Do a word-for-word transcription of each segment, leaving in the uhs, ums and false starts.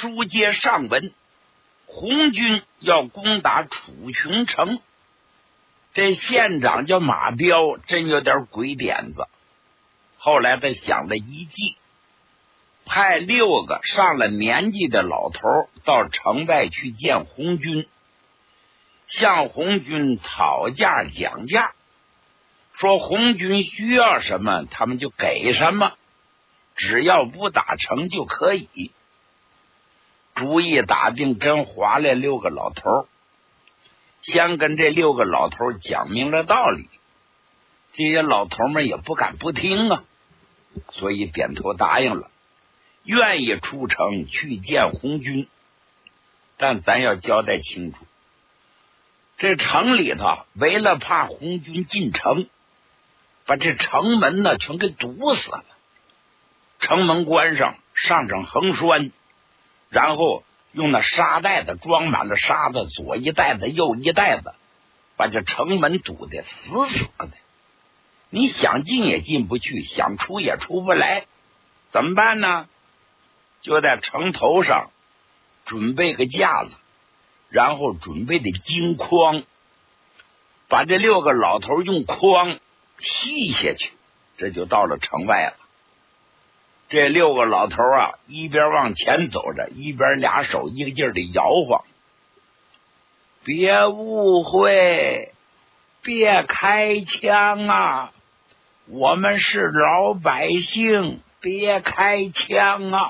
书接上文，红军要攻打楚雄城，这县长叫马彪，真有点鬼点子。后来他想了一计，派六个上了年纪的老头到城外去见红军，向红军讨价讲价，说红军需要什么他们就给什么，只要不打城就可以。主意打定，真划来六个老头，先跟这六个老头讲明了道理，这些老头们也不敢不听啊，所以点头答应了，愿意出城去见红军。但咱要交代清楚，这城里头为了怕红军进城，把这城门呢全给堵死了，城门关上，上整横栓，然后用那沙袋子装满了沙子，左一袋子右一袋子，把这城门堵得死死的，你想进也进不去，想出也出不来。怎么办呢？就在城头上准备个架子，然后准备的金筐，把这六个老头用筐吸下去，这就到了城外了。这六个老头啊，一边往前走着，一边俩手一个劲儿的摇晃。别误会，别开枪啊，我们是老百姓，别开枪啊。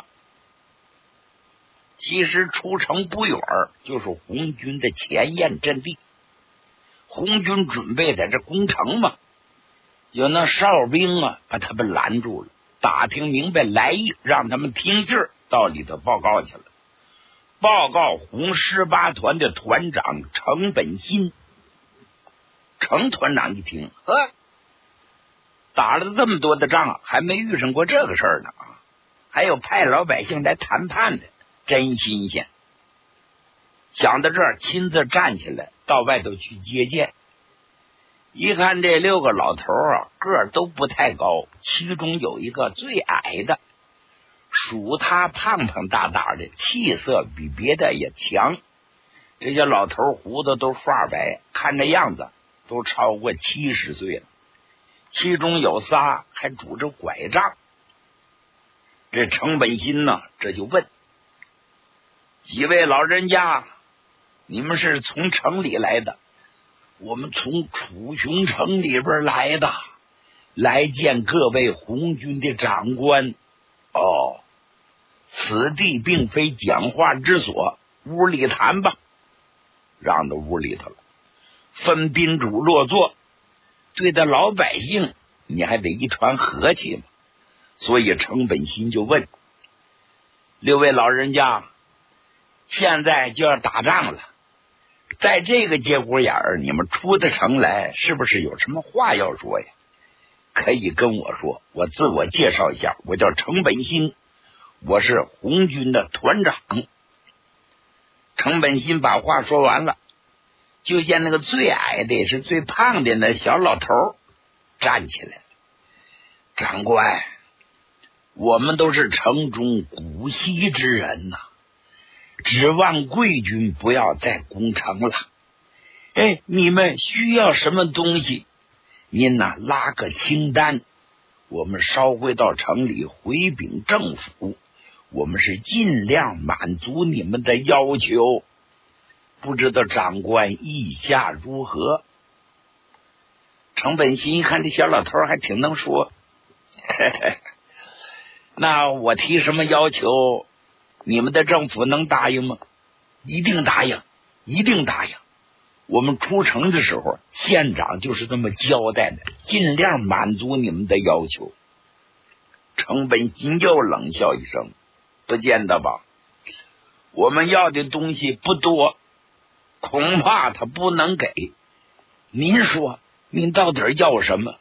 其实出城不远就是红军的前沿阵地，红军准备在这攻城嘛，有那哨兵啊把他们拦住了，打听明白来意，让他们听信儿，到里头报告去了。报告红十八团的团长程本新。程团长一听，呵，打了这么多的仗，还没遇上过这个事儿呢啊！还有派老百姓来谈判的，真新鲜。想到这儿，亲自站起来到外头去接见。一看这六个老头啊，个儿都不太高，其中有一个最矮的，属他胖胖大大的，气色比别的也强。这些老头胡子都发白，看这样子都超过七十岁了，其中有仨还拄着拐杖。这程本新呢，这就问几位老人家，你们是从城里来的？我们从楚雄城里边来的，来见各位红军的长官。哦，此地并非讲话之所，屋里谈吧。让到屋里头了，分宾主落座，对待老百姓你还得一团和气嘛。所以程本新就问六位老人家，现在就要打仗了，在这个节骨眼儿，你们出的城来，是不是有什么话要说呀？可以跟我说。我自我介绍一下，我叫程本新，我是红军的团长。程本新把话说完了，就见那个最矮的也是最胖的那小老头站起来了。长官，我们都是城中古稀之人呐、啊，指望贵军不要再攻城了。哎，你们需要什么东西，您呐拉个清单，我们捎回到城里回禀政府，我们是尽量满足你们的要求。不知道长官意下如何？程本新一看这小老头还挺能说，嘿嘿，那我提什么要求，你们的政府能答应吗？一定答应，一定答应。我们出城的时候，县长就是这么交代的，尽量满足你们的要求。程本新又冷笑一声，不见得吧，我们要的东西不多，恐怕他不能给。您说您到底要什么？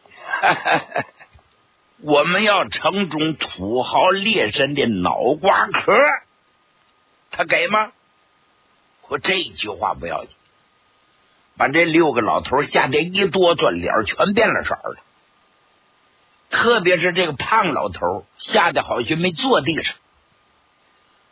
我们要城中土豪劣绅的脑瓜壳，他给吗？我这句话不要紧，把这六个老头吓得一哆嗦，脸全变了色了。特别是这个胖老头，吓得好像没坐地上。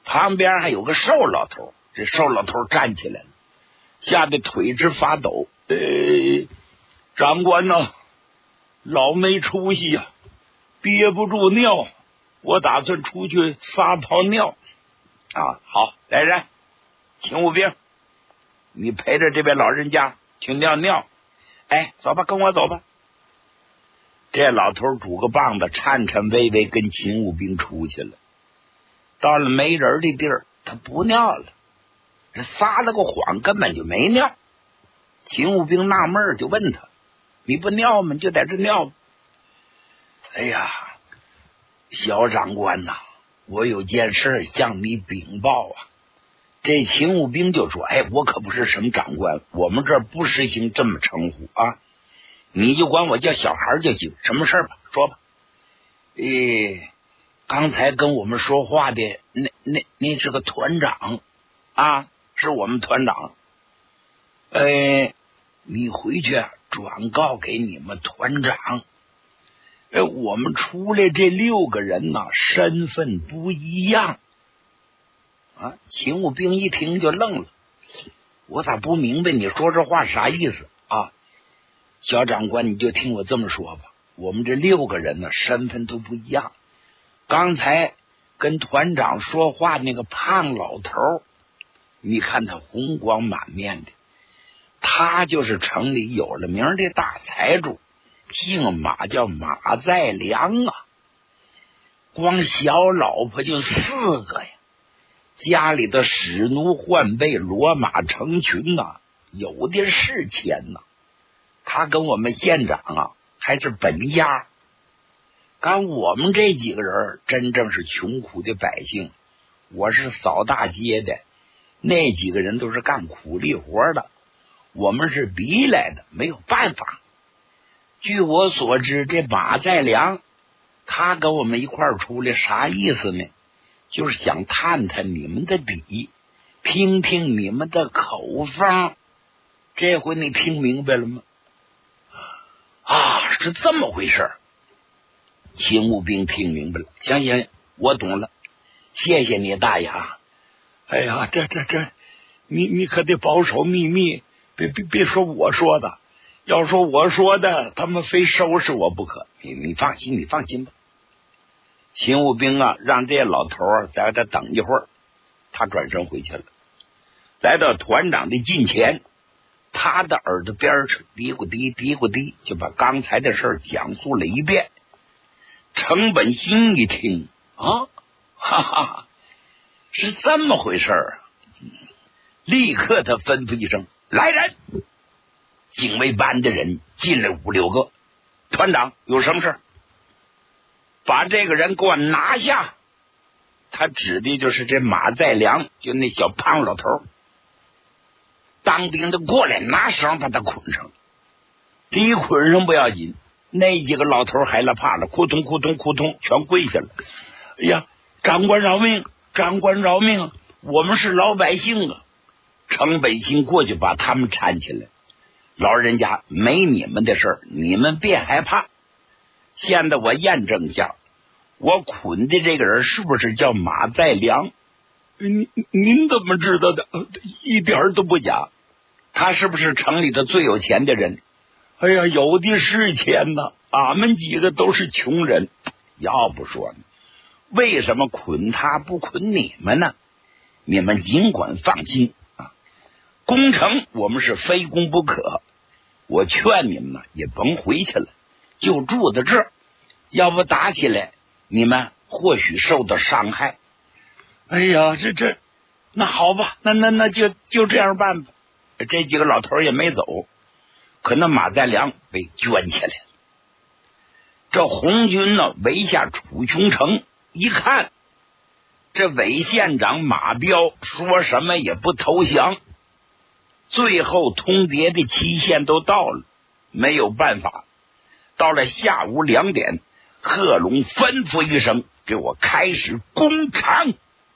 旁边还有个瘦老头，这瘦老头站起来了，吓得腿直发抖。呃，长官呐、啊，老没出息呀、啊，憋不住尿，我打算出去撒泡尿啊！好，来人，勤务兵，你陪着这位老人家去尿尿。哎，走吧，跟我走吧。这老头拄个棒子，颤颤巍巍跟勤务兵出去了。到了没人的地儿，他不尿了，这撒了个谎，根本就没尿。勤务兵纳闷就问他：“你不尿吗？你就在这尿。”哎呀，小长官呐、啊，我有件事向你禀报啊。这勤务兵就说：“哎，我可不是什么长官，我们这儿不实行这么称呼啊，你就管我叫小孩就行。什么事吧？说吧。”诶。刚才跟我们说话的那那那是个团长啊，是我们团长。哎，你回去转告给你们团长，哎，我们出来这六个人呢，身份不一样啊。勤务兵一听就愣了，我咋不明白你说这话啥意思啊？小长官，你就听我这么说吧，我们这六个人呢，身份都不一样。刚才跟团长说话那个胖老头，你看他红光满面的，他就是城里有了名的大财主，姓马，叫马在良啊。光小老婆就四个呀，家里的使奴换备，骡马成群啊，有的是钱呐、啊。他跟我们县长啊还是本家。干我们这几个人真正是穷苦的百姓，我是扫大街的，那几个人都是干苦力活的，我们是逼来的，没有办法。据我所知，这马在良他跟我们一块儿出来，啥意思呢？就是想探探你们的底，听听你们的口风。这回你听明白了吗？啊，是这么回事。勤务兵听明白了，行行，我懂了，谢谢你大爷啊！哎呀，这这这，你你可得保守秘密，别别别说我说的，要说我说的，他们非收拾我不可。你你放心，你放心吧。勤务兵啊，让这老头啊在这等一会儿，他转身回去了。来到团长的近前，他的耳朵边上嘀咕嘀嘀咕嘀，就把刚才的事讲述了一遍。程本新一听啊，哈哈，是这么回事啊！立刻他吩咐一声：“来人！”警卫班的人进来五六个。团长有什么事？把这个人给我拿下！他指的就是这马在良，就那小胖老头。当兵的过来拿绳把他捆上。第一捆上不要紧。那几个老头害了怕了，扑通扑通扑通全跪下了。哎呀，长官饶命，长官饶命，我们是老百姓啊！程北新过去把他们搀起来。老人家，没你们的事儿，你们别害怕。现在我验证一下，我捆的这个人是不是叫马在良？您您怎么知道的？一点都不假。他是不是城里的最有钱的人？哎呀，有的是钱呐，俺们几个都是穷人。要不说呢，为什么捆他不捆你们呢？你们尽管放心啊，攻城我们是非攻不可。我劝你们呢，也甭回去了，就住在这儿。要不打起来，你们或许受到伤害。哎呀，这这，那好吧，那那那就就这样办吧。这几个老头也没走。可那马在良被圈起来了。这红军呢围下楚雄城，一看这伪县长马彪说什么也不投降，最后通牒的期限都到了，没有办法。到了下午两点，贺龙吩咐一声，给我开始攻城。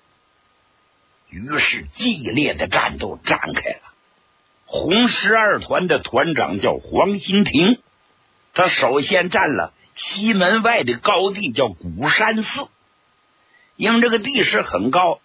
于是激烈的战斗展开了。红十二团的团长叫黄新亭，他首先占了西门外的高地，叫鼓山寺。因为这个地势很高，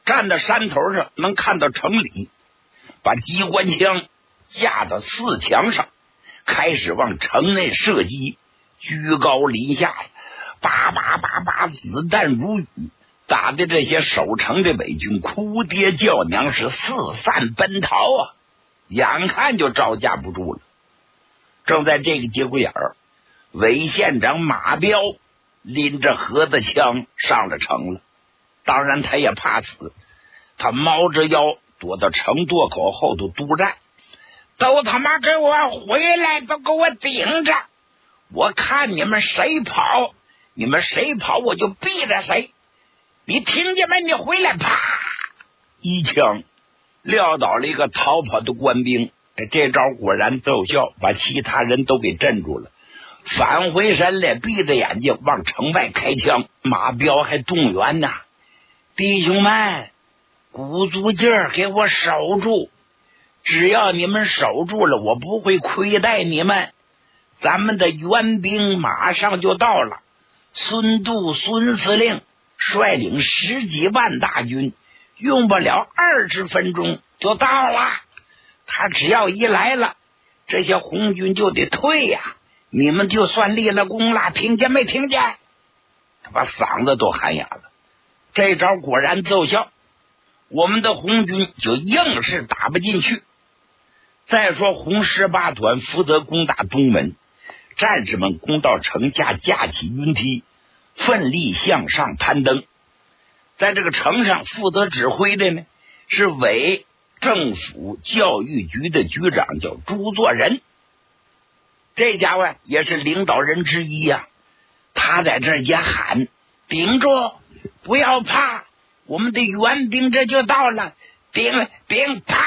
站在山头上能看到城里，把机关枪架到四墙上，开始往城内射击，居高临下，叭叭叭叭，子弹如雨，打的这些守城的伪军哭爹叫娘，是四散奔逃啊！眼看就招架不住了。正在这个节骨眼儿，韦县长马彪拎着盒子枪上了城了。当然他也怕死，他猫着腰躲到城垛口后头督战，都他妈给我回来，都给我顶着！我看你们谁跑，你们谁跑我就毙了谁！你听见没？你回来！啪！一枪撂倒了一个逃跑的官兵，这招果然奏效，把其他人都给镇住了。返回身来，闭着眼睛往城外开枪。马彪还动员呢，弟兄们，鼓足劲儿给我守住！只要你们守住了，我不会亏待你们。咱们的援兵马上就到了，孙度孙司令率领十几万大军，用不了二十分钟就到了。他只要一来了，这些红军就得退呀，你们就算立了功了，听见没听见？他把嗓子都喊哑了。这招果然奏效，我们的红军就硬是打不进去。再说红十八团负责攻打东门，战士们攻到城下，架起云梯，奋力向上攀登。在这个城上负责指挥的呢，是伪政府教育局的局长，叫朱作仁。这家伙也是领导人之一呀、啊。他在这儿也喊：顶住，不要怕，我们的援兵这就到了！顶顶啪！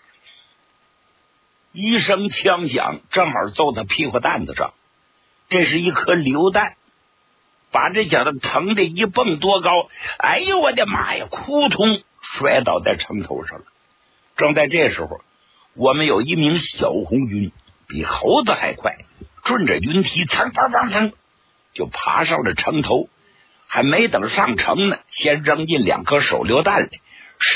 一声枪响，正好揍他屁股蛋子上。这是一颗榴弹，把这小子疼得一蹦多高，哎呦我的妈呀，扑通摔倒在城头上了。正在这时候，我们有一名小红军比猴子还快，顺着云梯蹭蹭蹭蹭就爬上了城头，还没等上城呢，先扔进两颗手榴弹里，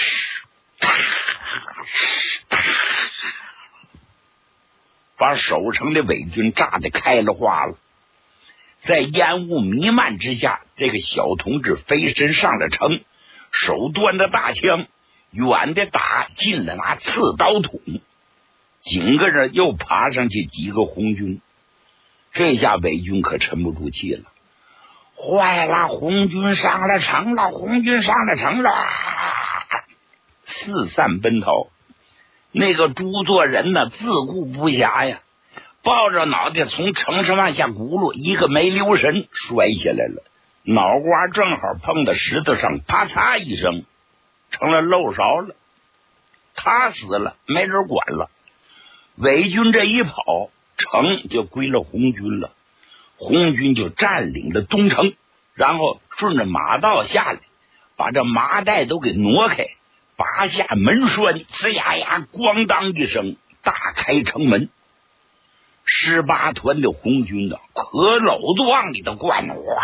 把守城的伪军炸得开了花了。在烟雾弥漫之下，这个小同志飞身上了城，手端着大枪，远的打进了那刺刀筒。紧跟着又爬上去几个红军，这下伪军可沉不住气了。坏了，红军上了城了，红军上了城了！四散奔逃。那个朱作人呢，自顾不暇呀，抱着脑袋从城上往下轱辘，一个没留神摔下来了，脑瓜正好碰到石头上，啪嚓一声，成了漏勺了。他死了，没人管了。伪军这一跑，城就归了红军了。红军就占领了东城，然后顺着马道下来，把这麻袋都给挪开，拔下门栓，呲呀呀，咣当一声，大开城门。十八团的红军的可篓子往里头灌，哇，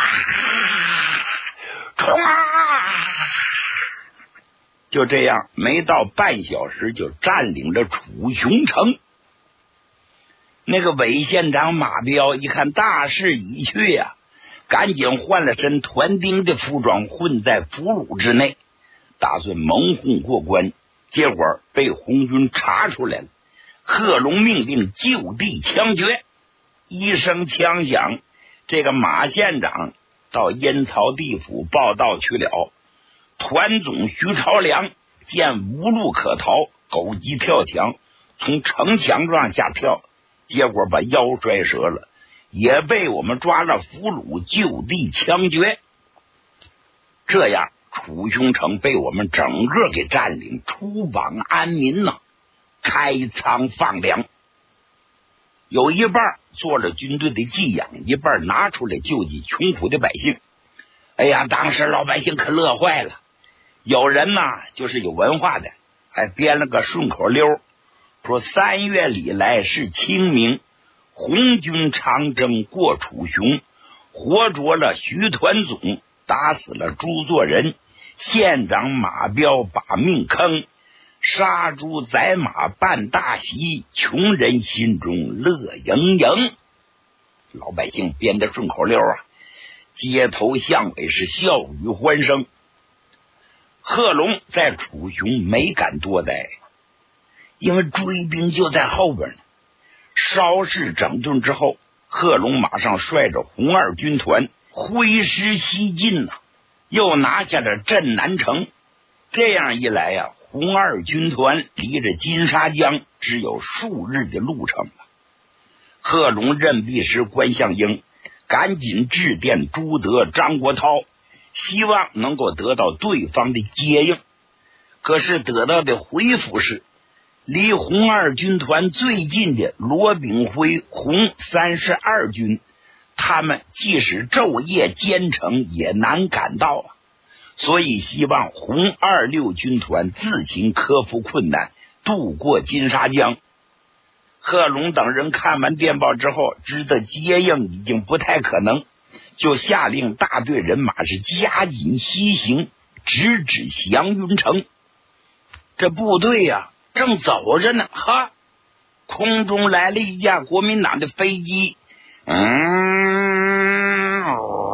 冲啊！就这样，没到半小时就占领了楚雄城。那个伪县长马彪一看大势已去呀、啊，赶紧换了身团丁的服装，混在俘虏之内，打算蒙混过关。结果被红军查出来了，贺龙命令就地枪决。一声枪响，这个马县长到阴曹地府报道去了。团总徐朝良见无路可逃，狗急跳墙，从城墙上下跳，结果把腰摔折了，也被我们抓了俘虏，就地枪决。这样楚雄城被我们整个给占领，出榜安民呐，开仓放粮。有一半做了军队的寄养，一半拿出来救济穷苦的百姓。哎呀，当时老百姓可乐坏了。有人呢，就是有文化的，还编了个顺口溜，说三月里来是清明，红军长征过楚雄，活捉了徐团总，打死了朱作人， 县长马彪把命坑，杀猪宰马办大喜，穷人心中乐盈盈。老百姓编的顺口溜啊，街头巷尾是笑语欢声。贺龙在楚雄没敢多待，因为追兵就在后边呢。稍事整顿之后，贺龙马上率着红二军团挥师西进呐、啊，又拿下了镇南城。这样一来呀、啊，红二军团离着金沙江只有数日的路程了。贺龙任弼时、关向英赶紧致电朱德、张国焘，希望能够得到对方的接应。可是得到的回复是，离红二军团最近的罗炳辉红三十二军，他们即使昼夜兼程也难赶到啊，所以希望红二六军团自行克服困难，渡过金沙江。贺龙等人看完电报之后，知道接应已经不太可能，就下令大队人马是加紧西行，直指祥云城。这部队呀、啊，正走着呢，哈，空中来了一架国民党的飞机，嗯，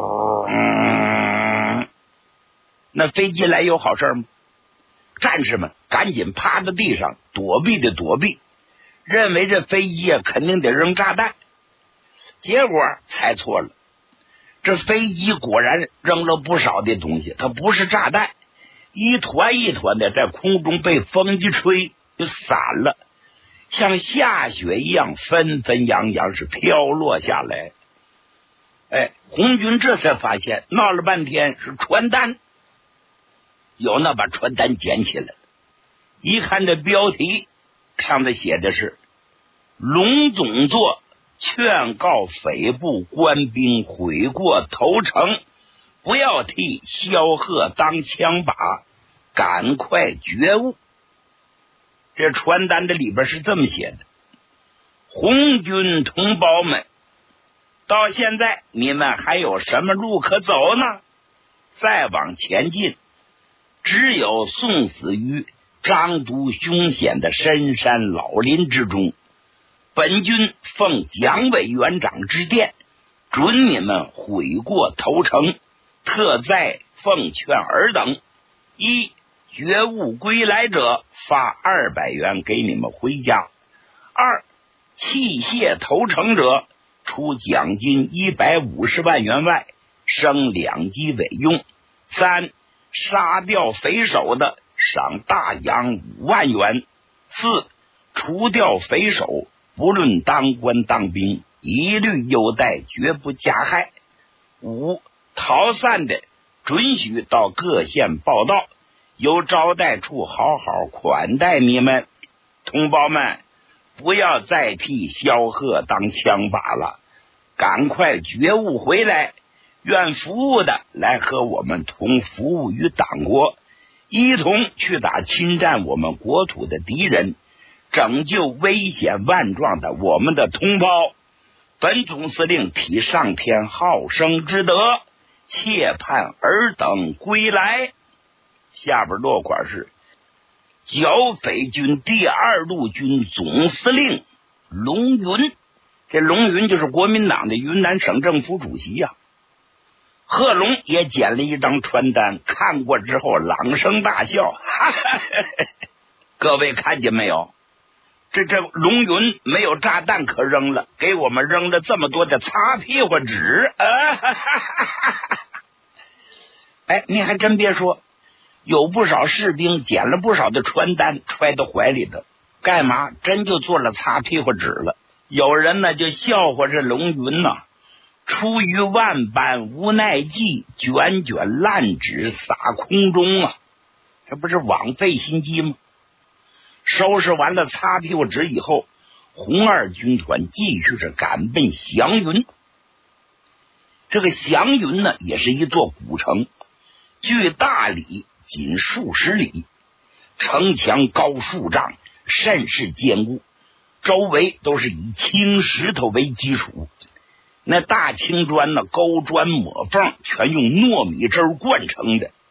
嗯那飞机来有好事吗？战士们赶紧趴在地上躲避的躲避，认为这飞机啊肯定得扔炸弹，结果猜错了。这飞机果然扔了不少的东西，它不是炸弹，一团一团的在空中被风一吹就散了，像下雪一样纷纷扬扬是飘落下来。哎，红军这才发现闹了半天是传单，有那把传单捡起来了，一看这标题上头写的是龙总座劝告匪部官兵悔过投诚，不要替萧贺当枪靶，赶快觉悟。这传单的里边是这么写的：红军同胞们，到现在你们还有什么路可走呢？再往前进，只有送死于张毒凶险的深山老林之中。本军奉蒋委员长之电，准你们悔过投诚，特再奉劝尔等：一、觉悟归来者发二百元给你们回家；二、弃械投诚者除奖金一百五十万元外，升两级委用；三、杀掉匪首的赏大洋五万元；四、除掉匪首，不论当官当兵，一律优待，绝不加害；五、逃散的准许到各县报到，由招待处好好款待你们。同胞们，不要再替萧贺当枪靶了，赶快觉悟回来，愿服务的来和我们同服务于党国，一同去打侵占我们国土的敌人，拯救危险万状的我们的同胞。本总司令体上天好生之德，切盼尔等归来。下边落款是剿匪军第二路军总司令龙云，这龙云就是国民党的云南省政府主席呀、啊。贺龙也捡了一张传单，看过之后朗声大笑，哈哈哈哈，各位看见没有？这这龙云没有炸弹可扔了，给我们扔了这么多的擦屁股纸，啊哈哈哈哈！哎，你还真别说，有不少士兵捡了不少的传单揣到怀里头，干嘛？真就做了擦屁股纸了。有人呢就笑话这龙云呐，出于万般无奈计，卷卷烂纸撒空中啊，这不是枉费心机吗？收拾完了擦屁股纸以后，红二军团继续着赶奔祥云。这个祥云呢，也是一座古城，距大理仅数十里，城墙高数丈，甚是坚固，周围都是以青石头为基础，那大青砖呢，勾砖抹缝，全用糯米汁灌成的。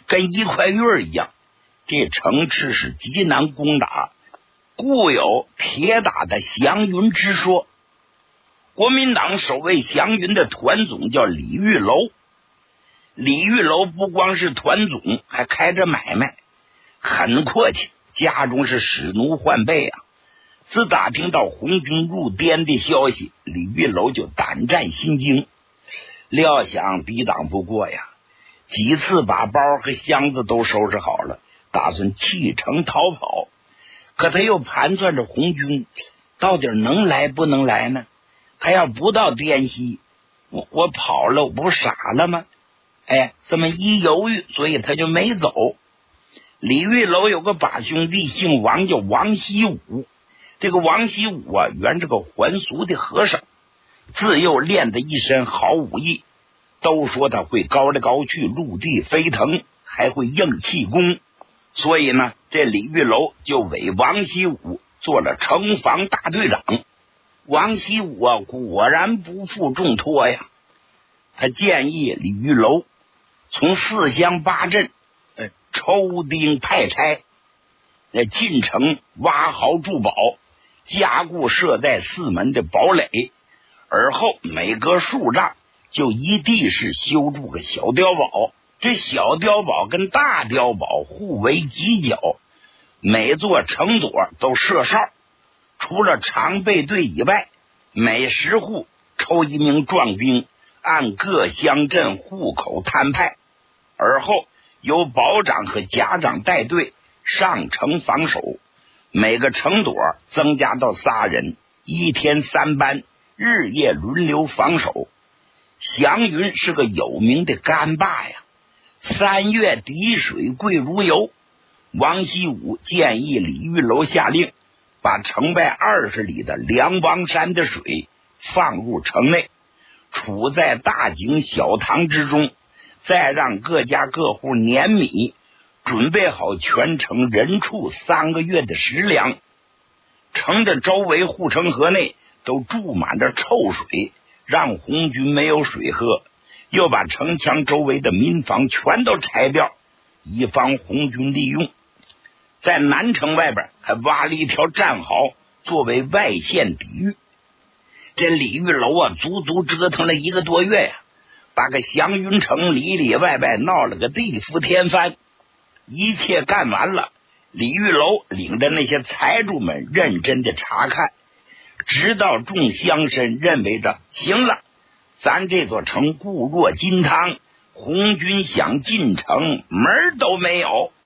跟一块玉儿一样。这城池是极难攻打，故有铁打的祥云之说。国民党守卫祥云的团总叫李玉楼，李玉楼不光是团总，还开着买卖，很阔气，家中是使奴换辈啊。自打听到红军入滇的消息，李玉楼就胆战心惊，料想抵挡不过呀，几次把包和箱子都收拾好了，打算弃城逃跑。可他又盘算着红军到底能来不能来呢？他要不到滇西，我我跑了，我不傻了吗？哎，这么一犹豫，所以他就没走。李玉楼有个把兄弟姓王，叫王习武。这个王习武啊，原是个还俗的和尚，自幼练得一身好武艺，都说他会高来高去，陆地飞腾，还会硬气功。所以呢，这李玉楼就委王习武做了城防大队长。王习武啊，果然不负重托呀。他建议李玉楼从四乡八镇呃抽丁派差，呃进城挖壕筑堡，加固设在四门的堡垒，而后每隔数丈就一地势修筑个小碉堡。这小碉堡跟大碉堡互为犄角，每座城垛都设哨，除了常备队以外，每十户抽一名壮丁，按各乡镇户口摊派，而后由保长和甲长带队上城防守。每个城垛增加到仨人，一天三班，日夜轮流防守。祥云是个有名的干坝呀，三月滴水贵如油。王习武建议李玉楼下令，把城外二十里的梁王山的水放入城内，储在大井小塘之中，再让各家各户碾米，准备好全城人畜三个月的食粮。城的周围护城河内都注满着臭水，让红军没有水喝，又把城墙周围的民房全都拆掉，以防红军利用。在南城外边还挖了一条战壕，作为外线抵御。这李玉楼啊，足足折腾了一个多月呀，把个祥云城里里外外闹了个地覆天翻。一切干完了，李玉楼领着那些财主们认真的查看，直到众乡绅认为着行了，咱这座城固若金汤，红军想进城门都没有。